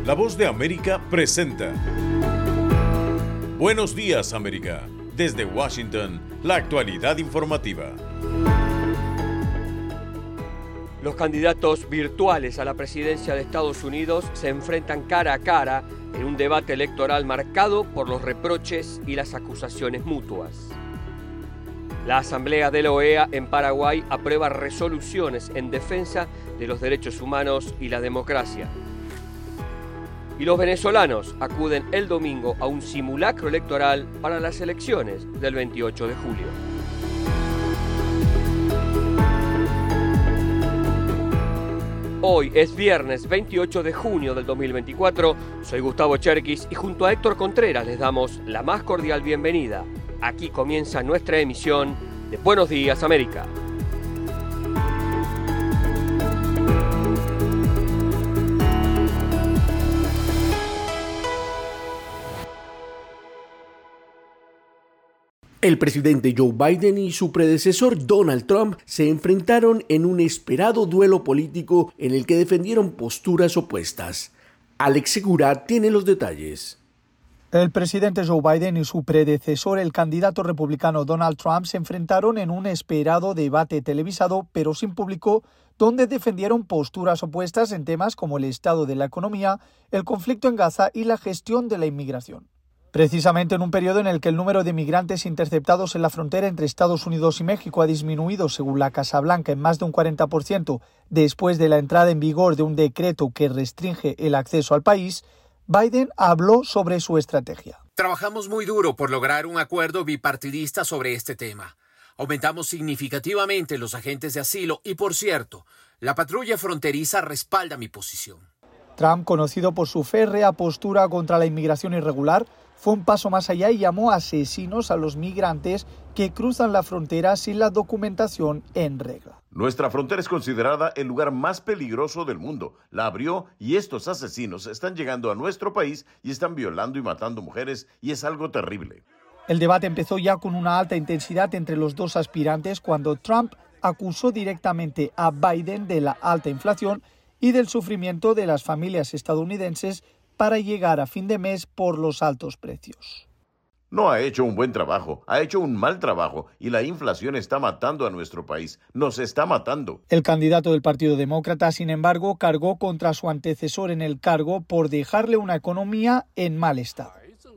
La Voz de América presenta Buenos días, América. Desde Washington, la actualidad informativa. Los candidatos virtuales a la presidencia de Estados Unidos se enfrentan cara a cara en un debate electoral marcado por los reproches y las acusaciones mutuas. La Asamblea de la OEA en Paraguay aprueba resoluciones en defensa de los derechos humanos y la democracia. Y los venezolanos acuden el domingo a un simulacro electoral para las elecciones del 28 de julio. Hoy es viernes 28 de junio del 2024, soy Gustavo Cherkis y junto a Héctor Contreras les damos la más cordial bienvenida. Aquí comienza nuestra emisión de Buenos Días, América. El presidente Joe Biden y su predecesor Donald Trump se enfrentaron en un esperado duelo político en el que defendieron posturas opuestas. Alex Segura tiene los detalles. El presidente Joe Biden y su predecesor, el candidato republicano Donald Trump, se enfrentaron en un esperado debate televisado, pero sin público, donde defendieron posturas opuestas en temas como el estado de la economía, el conflicto en Gaza y la gestión de la inmigración. Precisamente en un periodo en el que el número de migrantes interceptados en la frontera entre Estados Unidos y México ha disminuido, según la Casa Blanca, en más de un 40% después de la entrada en vigor de un decreto que restringe el acceso al país, Biden habló sobre su estrategia. Trabajamos muy duro por lograr un acuerdo bipartidista sobre este tema. Aumentamos significativamente los agentes de asilo y, por cierto, la patrulla fronteriza respalda mi posición. Trump, conocido por su férrea postura contra la inmigración irregular, fue un paso más allá y llamó asesinos a los migrantes que cruzan la frontera sin la documentación en regla. Nuestra frontera es considerada el lugar más peligroso del mundo. La abrió y estos asesinos están llegando a nuestro país y están violando y matando mujeres y es algo terrible. El debate empezó ya con una alta intensidad entre los dos aspirantes cuando Trump acusó directamente a Biden de la alta inflación y del sufrimiento de las familias estadounidenses para llegar a fin de mes por los altos precios. No ha hecho un buen trabajo, ha hecho un mal trabajo y la inflación está matando a nuestro país, nos está matando. El candidato del Partido Demócrata, sin embargo, cargó contra su antecesor en el cargo por dejarle una economía en mal estado.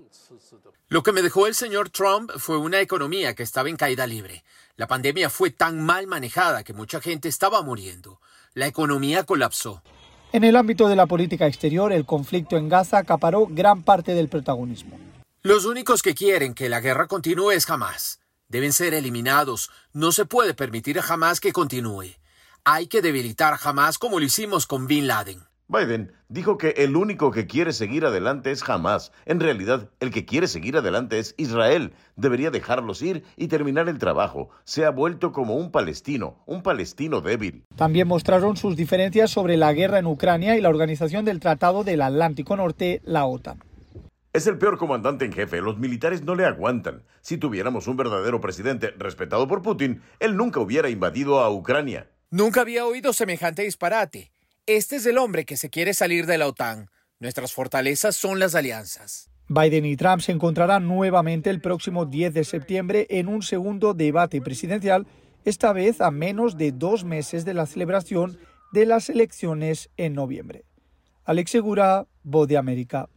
Lo que me dejó el señor Trump fue una economía que estaba en caída libre. La pandemia fue tan mal manejada que mucha gente estaba muriendo. La economía colapsó. En el ámbito de la política exterior, el conflicto en Gaza acaparó gran parte del protagonismo. Los únicos que quieren que la guerra continúe es Hamás. Deben ser eliminados. No se puede permitir a Hamás que continúe. Hay que debilitar a Hamás como lo hicimos con Bin Laden. Biden dijo que el único que quiere seguir adelante es Hamás. En realidad, el que quiere seguir adelante es Israel. Debería dejarlos ir y terminar el trabajo. Se ha vuelto como un palestino débil. También mostraron sus diferencias sobre la guerra en Ucrania y la organización del Tratado del Atlántico Norte, la OTAN. Es el peor comandante en jefe, los militares no le aguantan. Si tuviéramos un verdadero presidente respetado por Putin, él nunca hubiera invadido a Ucrania. Nunca había oído semejante disparate. Este es el hombre que se quiere salir de la OTAN. Nuestras fortalezas son las alianzas. Biden y Trump se encontrarán nuevamente el próximo 10 de septiembre en un segundo debate presidencial, esta vez a menos de 2 meses de la celebración de las elecciones en noviembre. Alex Segura, Voz de América.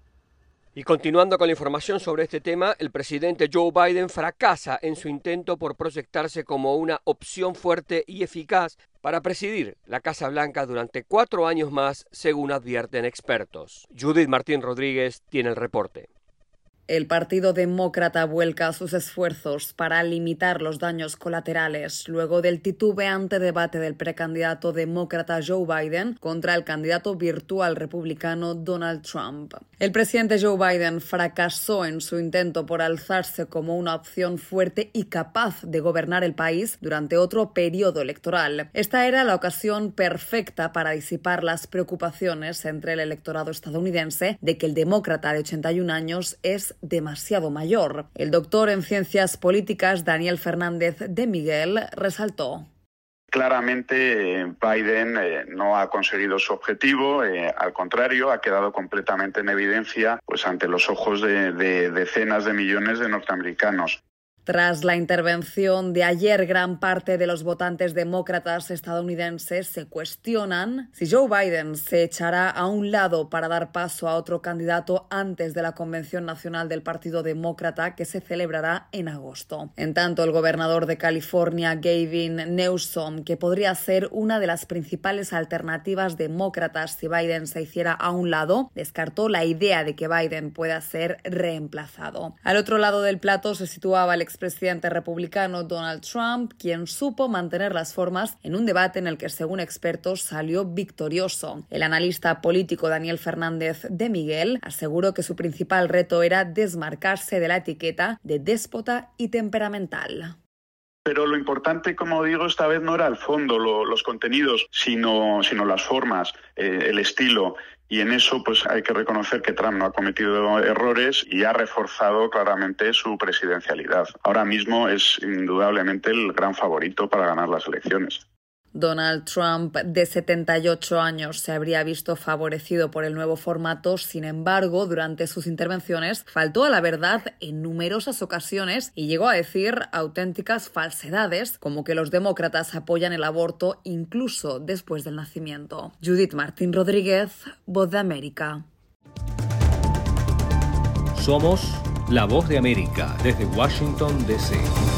Y continuando con la información sobre este tema, el presidente Joe Biden fracasa en su intento por proyectarse como una opción fuerte y eficaz para presidir la Casa Blanca durante 4 años más, según advierten expertos. Judith Martín Rodríguez tiene el reporte. El Partido Demócrata vuelca sus esfuerzos para limitar los daños colaterales luego del titubeante debate del precandidato demócrata Joe Biden contra el candidato virtual republicano Donald Trump. El presidente Joe Biden fracasó en su intento por alzarse como una opción fuerte y capaz de gobernar el país durante otro periodo electoral. Esta era la ocasión perfecta para disipar las preocupaciones entre el electorado estadounidense de que el demócrata de 81 años es demasiado mayor. El doctor en ciencias políticas Daniel Fernández de Miguel resaltó. Claramente Biden no ha conseguido su objetivo, al contrario, ha quedado completamente en evidencia pues ante los ojos de decenas de millones de norteamericanos. Tras la intervención de ayer, gran parte de los votantes demócratas estadounidenses se cuestionan si Joe Biden se echará a un lado para dar paso a otro candidato antes de la Convención Nacional del Partido Demócrata que se celebrará en agosto. En tanto, el gobernador de California, Gavin Newsom, que podría ser una de las principales alternativas demócratas si Biden se hiciera a un lado, descartó la idea de que Biden pueda ser reemplazado. Al otro lado del plato se situaba el expresidente republicano Donald Trump, quien supo mantener las formas en un debate en el que, según expertos, salió victorioso. El analista político Daniel Fernández de Miguel aseguró que su principal reto era desmarcarse de la etiqueta de déspota y temperamental. Pero lo importante, como digo, esta vez no era el fondo, los contenidos, sino las formas, el estilo. Y en eso pues hay que reconocer que Trump no ha cometido errores y ha reforzado claramente su presidencialidad. Ahora mismo es indudablemente el gran favorito para ganar las elecciones. Donald Trump, de 78 años, se habría visto favorecido por el nuevo formato. Sin embargo, durante sus intervenciones faltó a la verdad en numerosas ocasiones y llegó a decir auténticas falsedades, como que los demócratas apoyan el aborto incluso después del nacimiento. Judith Martín Rodríguez, Voz de América. Somos la Voz de América desde Washington, D.C.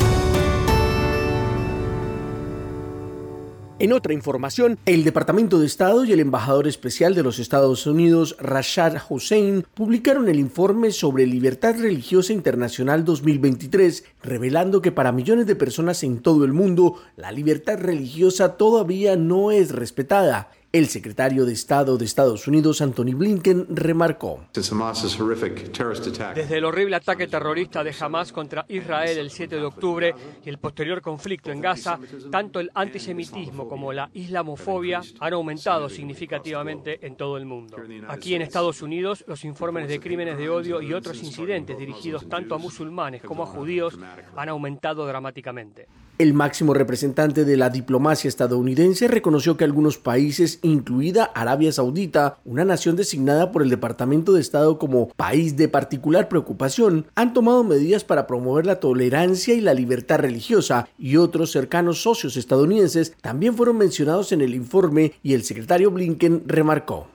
En otra información, el Departamento de Estado y el embajador especial de los Estados Unidos, Rashad Hussain, publicaron el informe sobre Libertad Religiosa Internacional 2023, revelando que para millones de personas en todo el mundo, la libertad religiosa todavía no es respetada. El secretario de Estado de Estados Unidos, Antony Blinken, remarcó: Desde el horrible ataque terrorista de Hamas contra Israel el 7 de octubre y el posterior conflicto en Gaza, tanto el antisemitismo como la islamofobia han aumentado significativamente en todo el mundo. Aquí en Estados Unidos, los informes de crímenes de odio y otros incidentes dirigidos tanto a musulmanes como a judíos han aumentado dramáticamente. El máximo representante de la diplomacia estadounidense reconoció que algunos países, incluida Arabia Saudita, una nación designada por el Departamento de Estado como país de particular preocupación, han tomado medidas para promover la tolerancia y la libertad religiosa, y otros cercanos socios estadounidenses también fueron mencionados en el informe, y el secretario Blinken remarcó: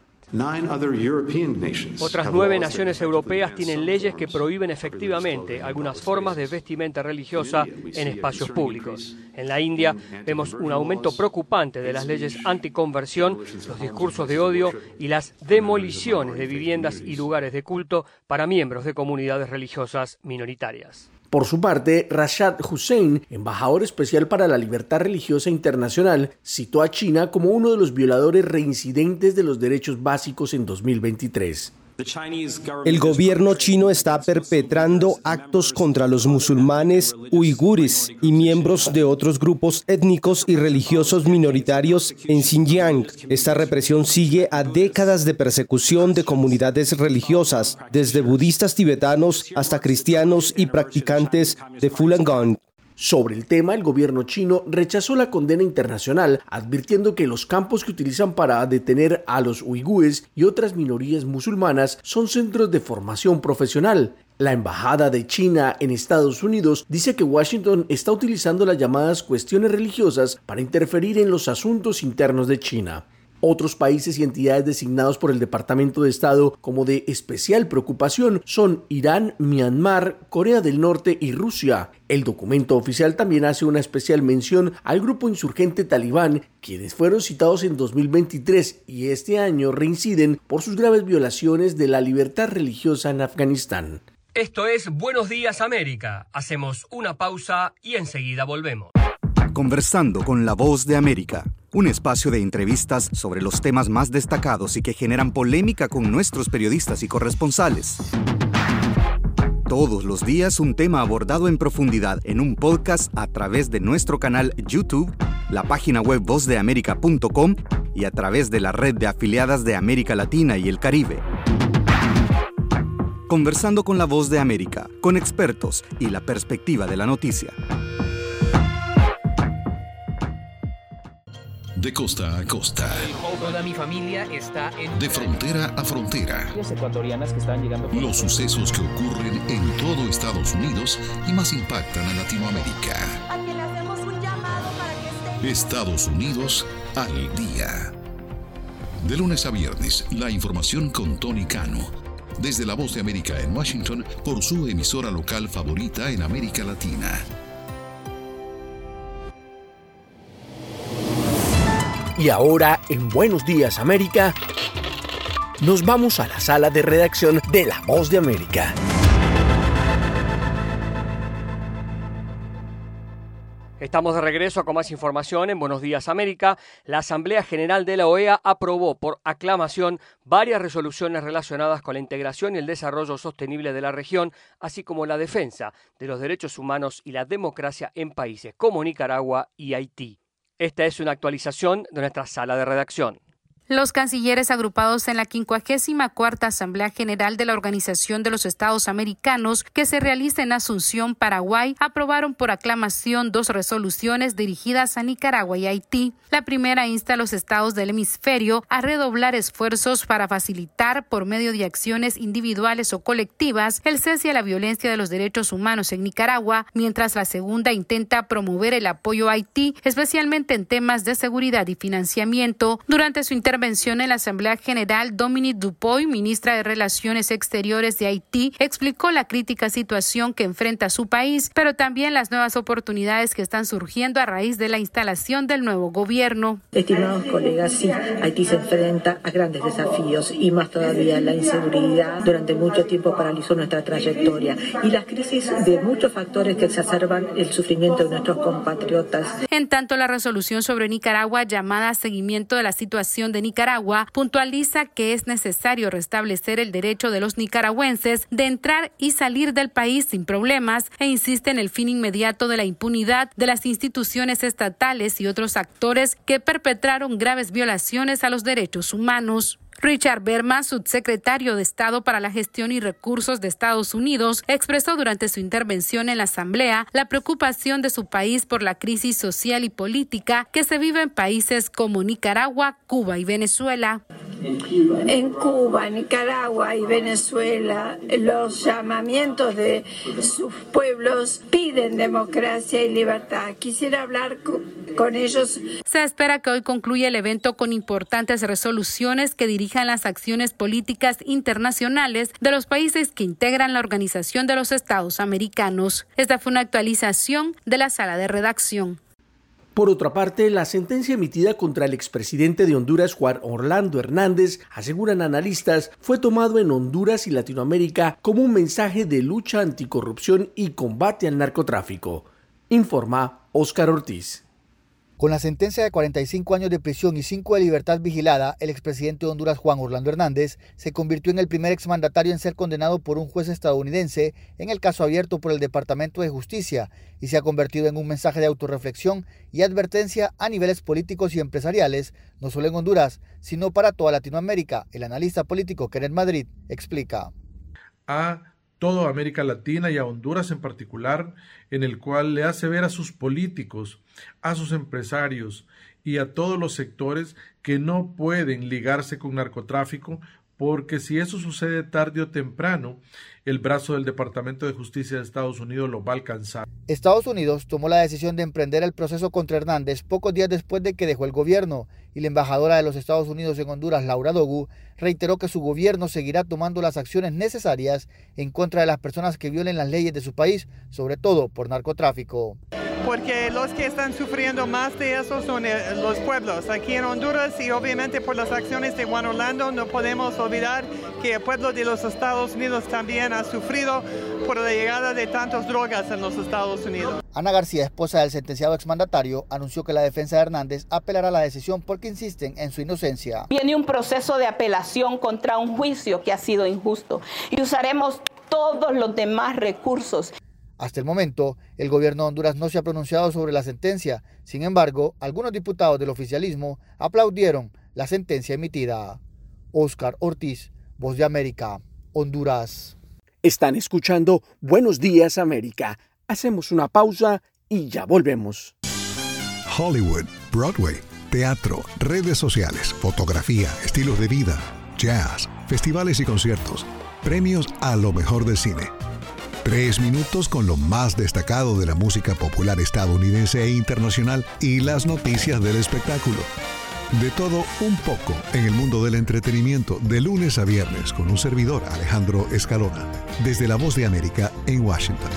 Otras 9 naciones europeas tienen leyes que prohíben efectivamente algunas formas de vestimenta religiosa en espacios públicos. En la India vemos un aumento preocupante de las leyes anticonversión, los discursos de odio y las demoliciones de viviendas y lugares de culto para miembros de comunidades religiosas minoritarias. Por su parte, Rashad Hussain, embajador especial para la libertad religiosa internacional, citó a China como uno de los violadores reincidentes de los derechos básicos en 2023. El gobierno chino está perpetrando actos contra los musulmanes, uigures y miembros de otros grupos étnicos y religiosos minoritarios en Xinjiang. Esta represión sigue a décadas de persecución de comunidades religiosas, desde budistas tibetanos hasta cristianos y practicantes de Falun Gong. Sobre el tema, el gobierno chino rechazó la condena internacional, advirtiendo que los campos que utilizan para detener a los uigures y otras minorías musulmanas son centros de formación profesional. La embajada de China en Estados Unidos dice que Washington está utilizando las llamadas cuestiones religiosas para interferir en los asuntos internos de China. Otros países y entidades designados por el Departamento de Estado como de especial preocupación son Irán, Myanmar, Corea del Norte y Rusia. El documento oficial también hace una especial mención al grupo insurgente talibán, quienes fueron citados en 2023 y este año reinciden por sus graves violaciones de la libertad religiosa en Afganistán. Esto es Buenos Días América. Hacemos una pausa y enseguida volvemos. Conversando con la Voz de América, un espacio de entrevistas sobre los temas más destacados y que generan polémica con nuestros periodistas y corresponsales. Todos los días un tema abordado en profundidad en un podcast a través de nuestro canal YouTube, la página web vozdeamerica.com y a través de la red de afiliadas de América Latina y el Caribe. Conversando con la Voz de América, con expertos y la perspectiva de la noticia. De costa a costa. Toda mi familia está en... De frontera a frontera. Las ecuatorianas que están llegando... Los sucesos que ocurren en todo Estados Unidos y más impactan a Latinoamérica. A quien le hacemos un llamado para que esté... Estados Unidos al día. De lunes a viernes, la información con Tony Cano. Desde La Voz de América en Washington, por su emisora local favorita en América Latina. Y ahora, en Buenos Días América, nos vamos a la sala de redacción de La Voz de América. Estamos de regreso con más información en Buenos Días América. La Asamblea General de la OEA aprobó por aclamación varias resoluciones relacionadas con la integración y el desarrollo sostenible de la región, así como la defensa de los derechos humanos y la democracia en países como Nicaragua y Haití. Esta es una actualización de nuestra sala de redacción. Los cancilleres agrupados en la 54ª Asamblea General de la Organización de los Estados Americanos, que se realiza en Asunción, Paraguay, aprobaron por aclamación 2 resoluciones dirigidas a Nicaragua y Haití. La primera insta a los estados del hemisferio a redoblar esfuerzos para facilitar, por medio de acciones individuales o colectivas, el cese a la violencia de los derechos humanos en Nicaragua, mientras la segunda intenta promover el apoyo a Haití, especialmente en temas de seguridad y financiamiento. Durante su intervención en la Asamblea General, Dominique Dupuy, ministra de Relaciones Exteriores de Haití, explicó la crítica situación que enfrenta su país, pero también las nuevas oportunidades que están surgiendo a raíz de la instalación del nuevo gobierno. Estimados colegas, sí, Haití se enfrenta a grandes desafíos y más todavía la inseguridad durante mucho tiempo paralizó nuestra trayectoria y las crisis de muchos factores que exacerban el sufrimiento de nuestros compatriotas. En tanto, la resolución sobre Nicaragua, llamada Seguimiento de la Situación de Nicaragua, puntualiza que es necesario restablecer el derecho de los nicaragüenses de entrar y salir del país sin problemas e insiste en el fin inmediato de la impunidad de las instituciones estatales y otros actores que perpetraron graves violaciones a los derechos humanos. Richard Berman, subsecretario de Estado para la Gestión y Recursos de Estados Unidos, expresó durante su intervención en la Asamblea la preocupación de su país por la crisis social y política que se vive en países como Nicaragua, Cuba y Venezuela. En Cuba, Nicaragua y Venezuela, los llamamientos de sus pueblos piden democracia y libertad. Quisiera hablar con ellos. Se espera que hoy concluya el evento con importantes resoluciones que dirijan las acciones políticas internacionales de los países que integran la Organización de los Estados Americanos. Esta fue una actualización de la sala de redacción. Por otra parte, la sentencia emitida contra el expresidente de Honduras, Juan Orlando Hernández, aseguran analistas, fue tomado en Honduras y Latinoamérica como un mensaje de lucha anticorrupción y combate al narcotráfico, informa Óscar Ortiz. Con la sentencia de 45 años de prisión y 5 de libertad vigilada, el expresidente de Honduras, Juan Orlando Hernández, se convirtió en el primer exmandatario en ser condenado por un juez estadounidense en el caso abierto por el Departamento de Justicia y se ha convertido en un mensaje de autorreflexión y advertencia a niveles políticos y empresariales, no solo en Honduras, sino para toda Latinoamérica. El analista político Kenneth Madrid explica. A toda América Latina y a Honduras en particular, en el cual le hace ver a sus políticos, a sus empresarios y a todos los sectores que no pueden ligarse con narcotráfico, porque si eso sucede tarde o temprano, el brazo del Departamento de Justicia de Estados Unidos lo va a alcanzar. Estados Unidos tomó la decisión de emprender el proceso contra Hernández pocos días después de que dejó el gobierno, y la embajadora de los Estados Unidos en Honduras, Laura Dogu, reiteró que su gobierno seguirá tomando las acciones necesarias en contra de las personas que violen las leyes de su país, sobre todo por narcotráfico. Porque los que están sufriendo más de eso son los pueblos aquí en Honduras y obviamente por las acciones de Juan Orlando no podemos olvidar que el pueblo de los Estados Unidos también ha sufrido por la llegada de tantas drogas en los Estados Unidos. Ana García, esposa del sentenciado exmandatario, anunció que la defensa de Hernández apelará a la decisión porque insisten en su inocencia. Viene un proceso de apelación contra un juicio que ha sido injusto y usaremos todos los demás recursos. Hasta el momento, el gobierno de Honduras no se ha pronunciado sobre la sentencia. Sin embargo, algunos diputados del oficialismo aplaudieron la sentencia emitida. Óscar Ortiz, Voz de América, Honduras. Están escuchando Buenos Días América. Hacemos una pausa y ya volvemos. Hollywood, Broadway, teatro, redes sociales, fotografía, estilos de vida, jazz, festivales y conciertos, premios a lo mejor del cine. 3 minutos con lo más destacado de la música popular estadounidense e internacional y las noticias del espectáculo. De todo un poco en el mundo del entretenimiento, de lunes a viernes, con un servidor, Alejandro Escalona, desde La Voz de América en Washington.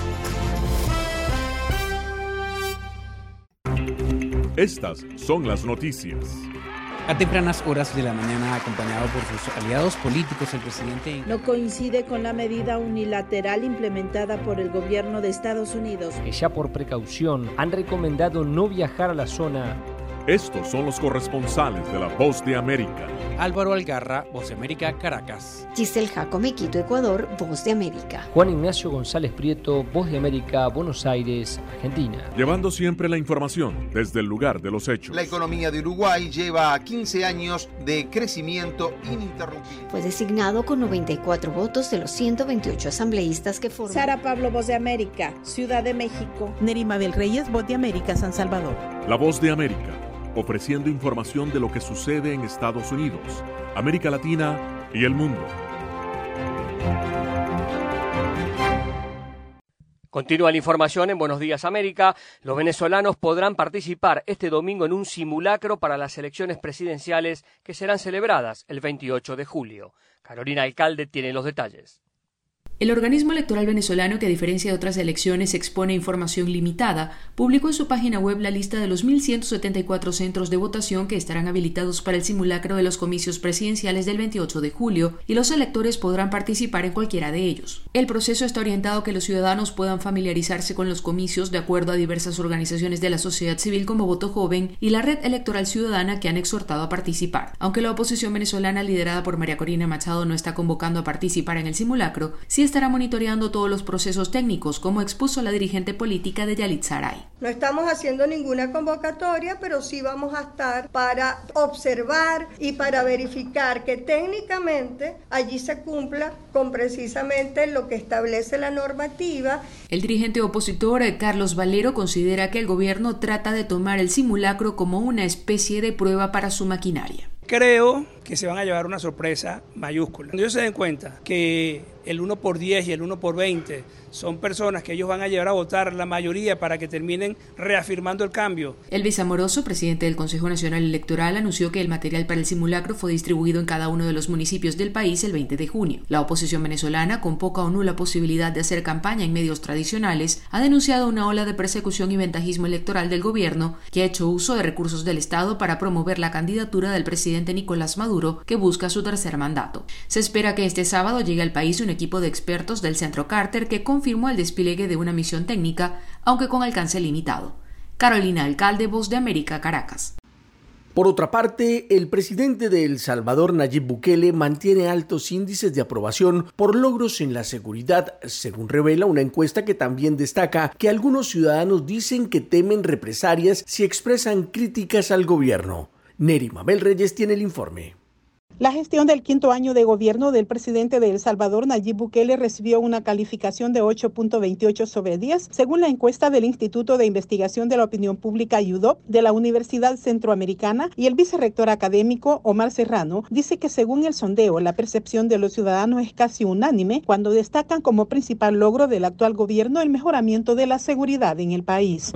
Estas son las noticias. A tempranas horas de la mañana, acompañado por sus aliados políticos, el presidente no coincide con la medida unilateral implementada por el gobierno de Estados Unidos, que ya por precaución han recomendado no viajar a la zona. Estos son los corresponsales de La Voz de América. Álvaro Algarra, Voz de América, Caracas. Giselle Jacome, Quito, Ecuador, Voz de América. Juan Ignacio González Prieto, Voz de América, Buenos Aires, Argentina. Llevando siempre la información desde el lugar de los hechos. La economía de Uruguay lleva 15 años de crecimiento ininterrumpido. Fue designado con 94 votos de los 128 asambleístas que forman. Sara Pablo, Voz de América, Ciudad de México. Neri Mabel Reyes, Voz de América, San Salvador. La Voz de América, ofreciendo información de lo que sucede en Estados Unidos, América Latina y el mundo. Continúa la información en Buenos Días América. Los venezolanos podrán participar este domingo en un simulacro para las elecciones presidenciales que serán celebradas el 28 de julio. Carolina Alcalde tiene los detalles. El organismo electoral venezolano, que a diferencia de otras elecciones expone información limitada, publicó en su página web la lista de los 1.174 centros de votación que estarán habilitados para el simulacro de los comicios presidenciales del 28 de julio, y los electores podrán participar en cualquiera de ellos. El proceso está orientado a que los ciudadanos puedan familiarizarse con los comicios de acuerdo a diversas organizaciones de la sociedad civil como Voto Joven y la Red Electoral Ciudadana, que han exhortado a participar. Aunque la oposición venezolana liderada por María Corina Machado no está convocando a participar en el simulacro, sí estará monitoreando todos los procesos técnicos, como expuso la dirigente política de Yalit Saray. No estamos haciendo ninguna convocatoria, pero sí vamos a estar para observar y para verificar que técnicamente allí se cumpla con precisamente lo que establece la normativa. El dirigente opositor Carlos Valero considera que el gobierno trata de tomar el simulacro como una especie de prueba para su maquinaria. Creo que se van a llevar una sorpresa mayúscula. Cuando ellos se den cuenta que el 1/10 y el 1/20 son personas que ellos van a llevar a votar la mayoría para que terminen reafirmando el cambio. Elvis Amoroso, presidente del Consejo Nacional Electoral, anunció que el material para el simulacro fue distribuido en cada uno de los municipios del país el 20 de junio. La oposición venezolana, con poca o nula posibilidad de hacer campaña en medios tradicionales, ha denunciado una ola de persecución y ventajismo electoral del gobierno, que ha hecho uso de recursos del Estado para promover la candidatura del presidente Nicolás Maduro, que busca su tercer mandato. Se espera que este sábado llegue al país un equipo de expertos del Centro Carter que confirmó el despliegue de una misión técnica, aunque con alcance limitado. Carolina Alcalde, Voz de América, Caracas. Por otra parte, el presidente de El Salvador, Nayib Bukele, mantiene altos índices de aprobación por logros en la seguridad, según revela una encuesta que también destaca que algunos ciudadanos dicen que temen represalias si expresan críticas al gobierno. Neri Mabel Reyes tiene el informe. La gestión del quinto año de gobierno del presidente de El Salvador, Nayib Bukele, recibió una calificación de 8.28 sobre 10, según la encuesta del Instituto de Investigación de la Opinión Pública UDOP de la Universidad Centroamericana, y el vicerrector académico Omar Serrano dice que según el sondeo, la percepción de los ciudadanos es casi unánime cuando destacan como principal logro del actual gobierno el mejoramiento de la seguridad en el país.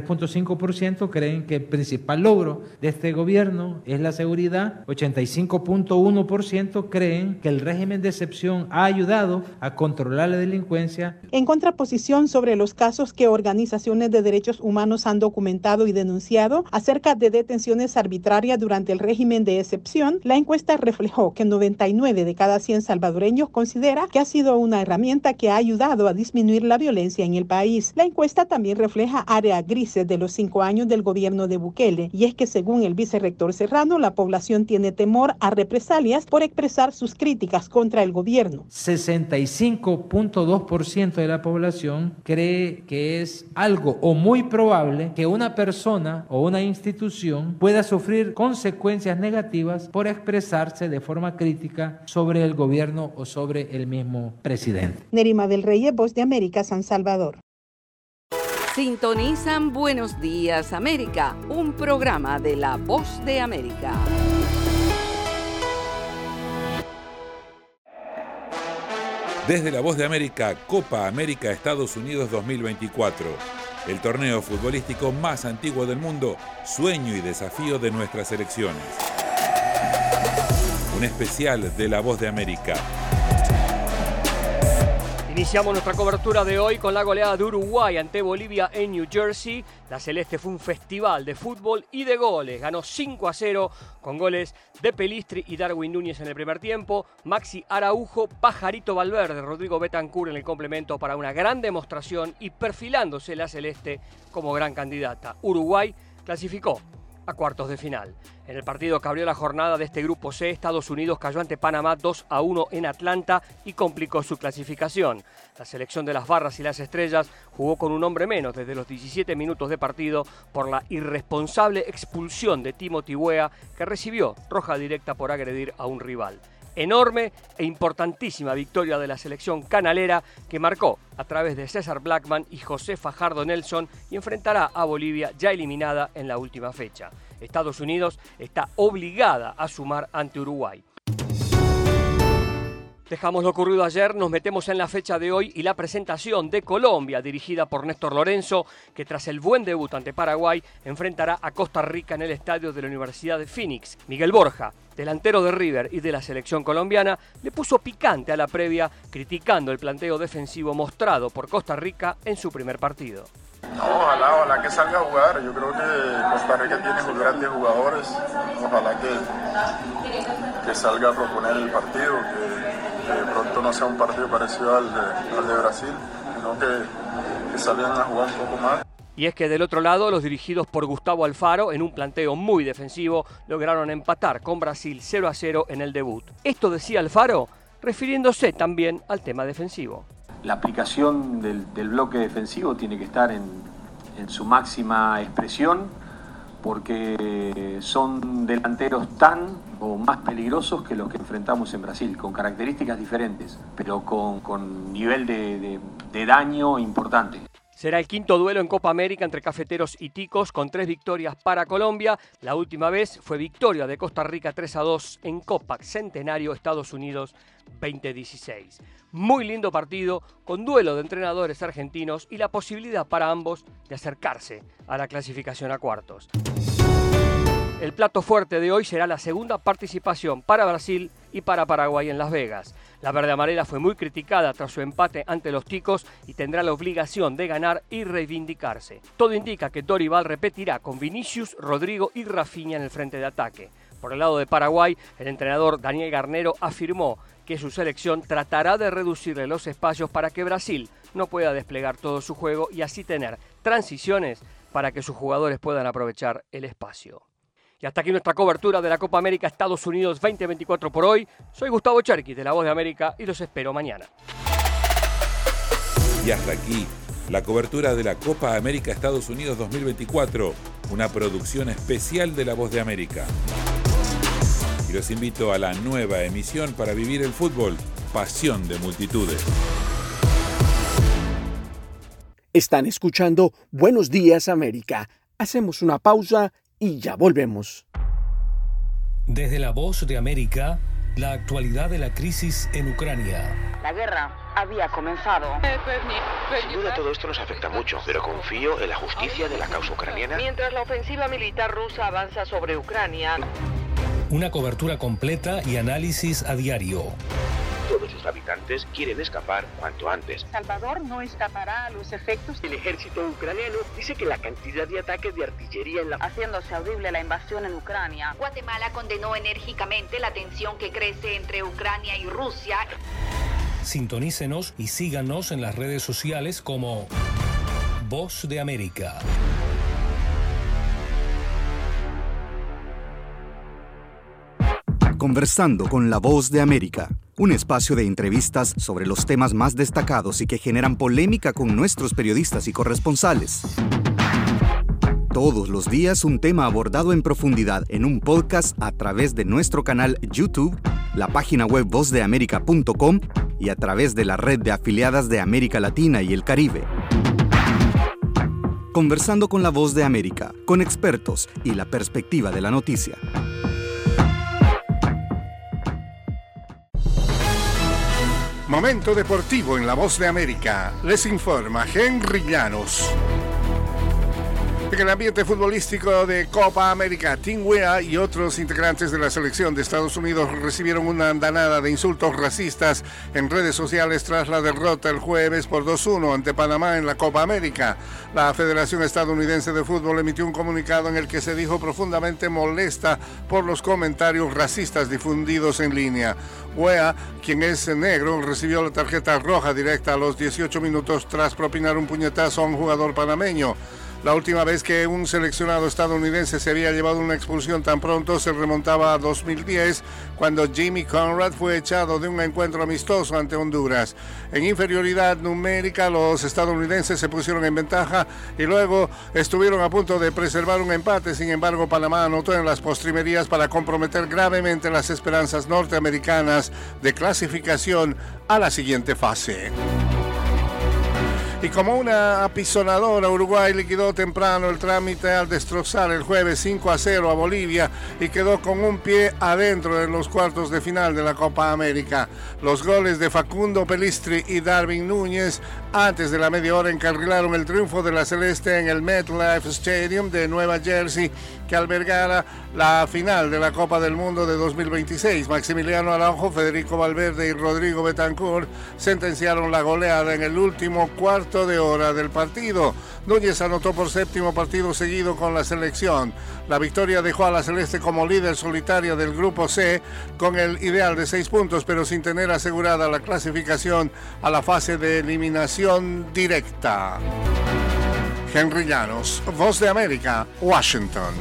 83.5% creen que el principal logro de este gobierno es la seguridad, 85.1% creen que el régimen de excepción ha ayudado a controlar la delincuencia. En contraposición sobre los casos que organizaciones de derechos humanos han documentado y denunciado acerca de detenciones arbitrarias durante el régimen de excepción, la encuesta reflejó que 99 de cada 100 salvadoreños considera que ha sido una herramienta que ha ayudado a disminuir la violencia en el país. La encuesta también refleja áreas grises de los 5 años del gobierno de Bukele, y es que según el vicerrector Serrano, la población tiene temor a represalias por expresar sus críticas contra el gobierno. 65.2% de la población cree que es algo o muy probable que una persona o una institución pueda sufrir consecuencias negativas por expresarse de forma crítica sobre el gobierno o sobre el mismo presidente. Neri Mabel Reyes, Voz de América, San Salvador. Sintonizan Buenos Días América, un programa de La Voz de América. Desde La Voz de América, Copa América Estados Unidos 2024. El torneo futbolístico más antiguo del mundo, sueño y desafío de nuestras selecciones. Un especial de La Voz de América. Iniciamos nuestra cobertura de hoy con la goleada de Uruguay ante Bolivia en New Jersey. La Celeste fue un festival de fútbol y de goles. Ganó 5-0 con goles de Pelistri y Darwin Núñez en el primer tiempo. Maxi Araujo, Pajarito Valverde, Rodrigo Betancur en el complemento para una gran demostración y perfilándose la Celeste como gran candidata. Uruguay clasificó a cuartos de final. En el partido que abrió la jornada de este grupo C, Estados Unidos cayó ante Panamá 2-1 en Atlanta y complicó su clasificación. La selección de las barras y las estrellas jugó con un hombre menos desde los 17 minutos de partido por la irresponsable expulsión de Timothy Weah, que recibió roja directa por agredir a un rival. Enorme e importantísima victoria de la selección canalera que marcó a través de César Blackman y José Fajardo Nelson y enfrentará a Bolivia ya eliminada en la última fecha. Estados Unidos está obligada a sumar ante Uruguay. Dejamos lo ocurrido ayer, nos metemos en la fecha de hoy y la presentación de Colombia, dirigida por Néstor Lorenzo, que tras el buen debut ante Paraguay, enfrentará a Costa Rica en el estadio de la Universidad de Phoenix. Miguel Borja, delantero de River y de la selección colombiana, le puso picante a la previa, criticando el planteo defensivo mostrado por Costa Rica en su primer partido. No, ojalá que salga a jugar. Yo creo que Costa Rica tiene grandes jugadores. Ojalá que salga a proponer el partido, que de pronto no sea un partido parecido al de Brasil, sino que salgan a jugar un poco más. Y es que del otro lado, los dirigidos por Gustavo Alfaro, en un planteo muy defensivo, lograron empatar con Brasil 0-0 en el debut. Esto decía Alfaro, refiriéndose también al tema defensivo. La aplicación del bloque defensivo tiene que estar en su máxima expresión, porque son delanteros tan o más peligrosos que los que enfrentamos en Brasil, con características diferentes, pero con nivel de daño importante. Será el quinto duelo en Copa América entre cafeteros y ticos, con 3 victorias para Colombia. La última vez fue victoria de Costa Rica 3-2 en Copa Centenario Estados Unidos 2016. Muy lindo partido, con duelo de entrenadores argentinos y la posibilidad para ambos de acercarse a la clasificación a cuartos. El plato fuerte de hoy será la segunda participación para Brasil y para Paraguay en Las Vegas. La verde amarela fue muy criticada tras su empate ante los ticos y tendrá la obligación de ganar y reivindicarse. Todo indica que Dorival repetirá con Vinicius, Rodrigo y Rafinha en el frente de ataque. Por el lado de Paraguay, el entrenador Daniel Garnero afirmó que su selección tratará de reducirle los espacios para que Brasil no pueda desplegar todo su juego y así tener transiciones para que sus jugadores puedan aprovechar el espacio. Y hasta aquí nuestra cobertura de la Copa América Estados Unidos 2024 por hoy. Soy Gustavo Cherkis de La Voz de América y los espero mañana. Y hasta aquí la cobertura de la Copa América Estados Unidos 2024, una producción especial de La Voz de América. Y los invito a la nueva emisión para vivir el fútbol, pasión de multitudes. Están escuchando Buenos Días América. Hacemos una pausa y ya volvemos. Desde La Voz de América, la actualidad de la crisis en Ucrania. La guerra había comenzado. Sin duda todo esto nos afecta mucho, pero confío en la justicia de la causa ucraniana. Mientras la ofensiva militar rusa avanza sobre Ucrania. Una cobertura completa y análisis a diario. Todos sus habitantes quieren escapar cuanto antes. Salvador no escapará a los efectos. El ejército ucraniano dice que la cantidad de ataques de artillería en la... haciéndose audible la invasión en Ucrania. Guatemala condenó enérgicamente la tensión que crece entre Ucrania y Rusia. Sintonícenos y síganos en las redes sociales como Voz de América. Conversando con La Voz de América, un espacio de entrevistas sobre los temas más destacados y que generan polémica con nuestros periodistas y corresponsales. Todos los días un tema abordado en profundidad en un podcast a través de nuestro canal YouTube, la página web vozdeamerica.com y a través de la red de afiliadas de América Latina y el Caribe. Conversando con la Voz de América, con expertos y la perspectiva de la noticia. Momento deportivo en la Voz de América. Les informa Henry Llanos. En el ambiente futbolístico de Copa América, Tim Weah y otros integrantes de la selección de Estados Unidos recibieron una andanada de insultos racistas en redes sociales tras la derrota el jueves por 2-1 ante Panamá en la Copa América. La Federación Estadounidense de Fútbol emitió un comunicado en el que se dijo profundamente molesta por los comentarios racistas difundidos en línea. Weah, quien es negro, recibió la tarjeta roja directa a los 18 minutos tras propinar un puñetazo a un jugador panameño. La última vez que un seleccionado estadounidense se había llevado una expulsión tan pronto se remontaba a 2010, cuando Jimmy Conrad fue echado de un encuentro amistoso ante Honduras. En inferioridad numérica, los estadounidenses se pusieron en ventaja y luego estuvieron a punto de preservar un empate. Sin embargo, Panamá anotó en las postrimerías para comprometer gravemente las esperanzas norteamericanas de clasificación a la siguiente fase. Y como una apisonadora, Uruguay liquidó temprano el trámite al destrozar el jueves 5-0 a Bolivia y quedó con un pie adentro en los cuartos de final de la Copa América. Los goles de Facundo Pelistri y Darwin Núñez antes de la media hora encarrilaron el triunfo de la Celeste en el MetLife Stadium de Nueva Jersey, que albergara la final de la Copa del Mundo de 2026. Maximiliano Araujo, Federico Valverde y Rodrigo Betancourt sentenciaron la goleada en el último cuarto de hora del partido. Núñez anotó por séptimo partido seguido con la selección. La victoria dejó a la Celeste como líder solitaria del Grupo C con el ideal de 6 puntos, pero sin tener asegurada la clasificación a la fase de eliminación directa. Henry Llanos, Voz de América, Washington.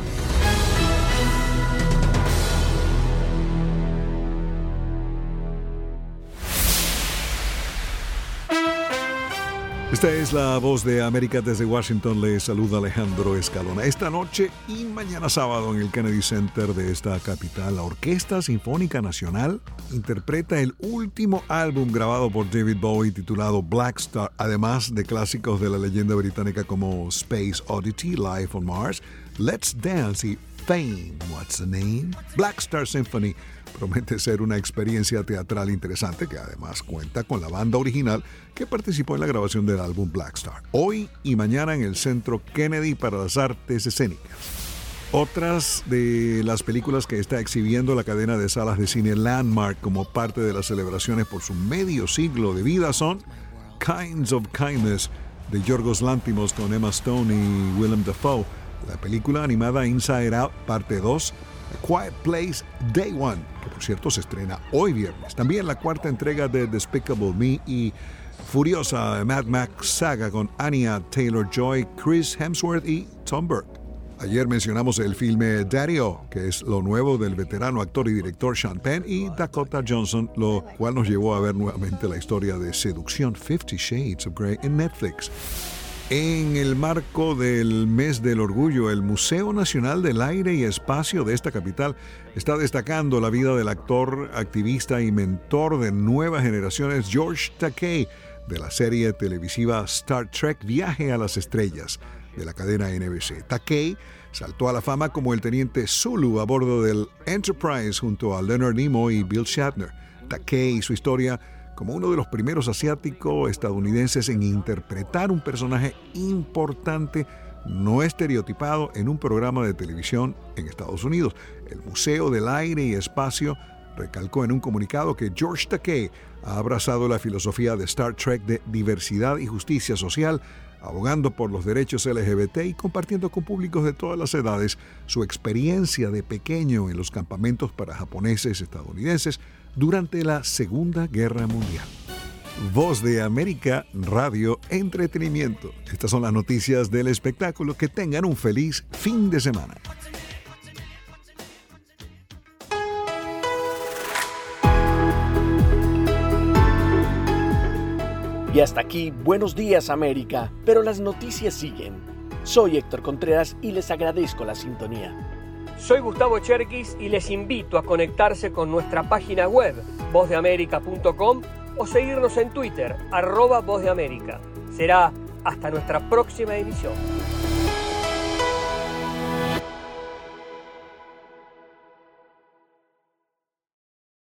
Esta es la Voz de América. Desde Washington le saluda Alejandro Escalona. Esta noche y mañana sábado en el Kennedy Center de esta capital, la Orquesta Sinfónica Nacional interpreta el último álbum grabado por David Bowie titulado Black Star, además de clásicos de la leyenda británica como Space Oddity, Life on Mars, Let's Dance y Fame, What's the Name? Black Star Symphony promete ser una experiencia teatral interesante que además cuenta con la banda original que participó en la grabación del álbum Black Star. Hoy y mañana en el Centro Kennedy para las Artes Escénicas. Otras de las películas que está exhibiendo la cadena de salas de cine Landmark como parte de las celebraciones por su medio siglo de vida son Kinds of Kindness de Yorgos Lanthimos con Emma Stone y Willem Dafoe, la película animada Inside Out parte 2, A Quiet Place Day One, que por cierto se estrena hoy viernes. También la cuarta entrega de Despicable Me y furiosa Mad Max saga con Anya Taylor-Joy, Chris Hemsworth y Tom Burke. Ayer mencionamos el filme Daddy-O, que es lo nuevo del veterano actor y director Sean Penn y Dakota Johnson, lo cual nos llevó a ver nuevamente la historia de seducción 50 Shades of Grey en Netflix. En el marco del Mes del Orgullo, el Museo Nacional del Aire y Espacio de esta capital está destacando la vida del actor, activista y mentor de nuevas generaciones George Takei, de la serie televisiva Star Trek Viaje a las Estrellas de la cadena NBC. Takei saltó a la fama como el teniente Zulu a bordo del Enterprise junto a Leonard Nimoy y Bill Shatner. Takei y su historia como uno de los primeros asiático-estadounidenses en interpretar un personaje importante no estereotipado en un programa de televisión en Estados Unidos. El Museo del Aire y Espacio recalcó en un comunicado que George Takei ha abrazado la filosofía de Star Trek de diversidad y justicia social, abogando por los derechos LGBT y compartiendo con públicos de todas las edades su experiencia de pequeño en los campamentos para japoneses estadounidenses durante la Segunda Guerra Mundial. Voz de América, Radio, Entretenimiento. Estas son las noticias del espectáculo. Que tengan un feliz fin de semana. Y hasta aquí, Buenos Días América, pero las noticias siguen. Soy Héctor Contreras y les agradezco la sintonía. Soy Gustavo Cherkis y les invito a conectarse con nuestra página web, vozdeamerica.com, o seguirnos en Twitter, @vozdeamerica. Será hasta nuestra próxima emisión.